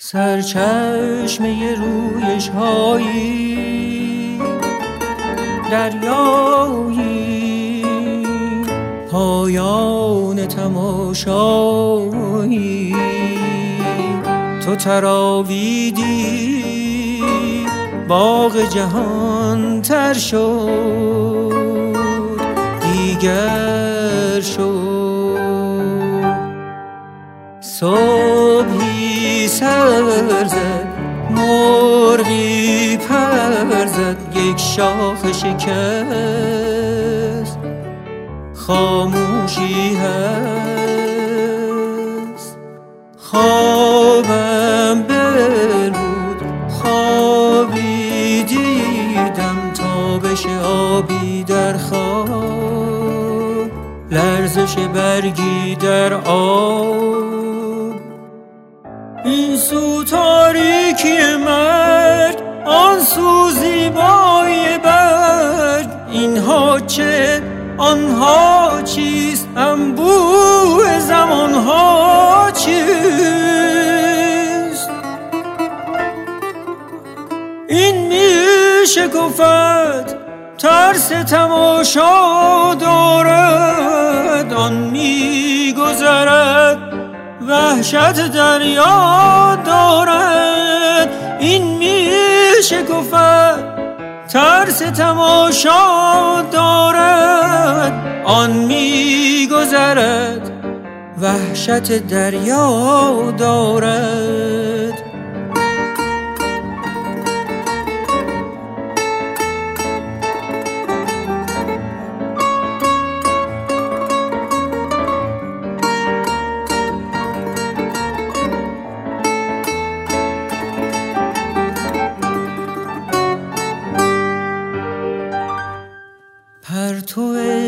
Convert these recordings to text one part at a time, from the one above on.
سرچشمه رویش هایی، دریایی، پایان تماشایی. تو تراویدی باغ جهان تر شد، دیگر شد. صبحی سر زد، مرغی پر زد، یک شاخ شکست، خاموشی هست. خوابم بربود، خوابی دیدم، تابش آبی در خواب، لرزش برگی در آب. این سو تاریکی مرگ، آن سو زیبایی برگ، اینها چه آنها چیست، انبوه زمانها چیست. این میشکفد ترس تماشا دارد، آن میگذرد وحشت دریا دارد. این میشکفد ترس تماشا دارد، آن میگذرد وحشت دریا دارد. پرتو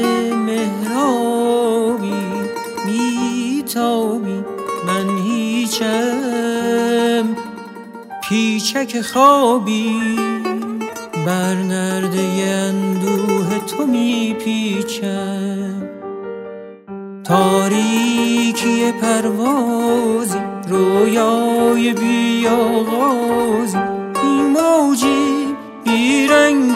مهرابی میتابی، من هیچم پیچک خوابی، بر نرده اندوه تو میپیچم. تاریکی پروازی، رویای بی آغازی، بی موجی بی رنگ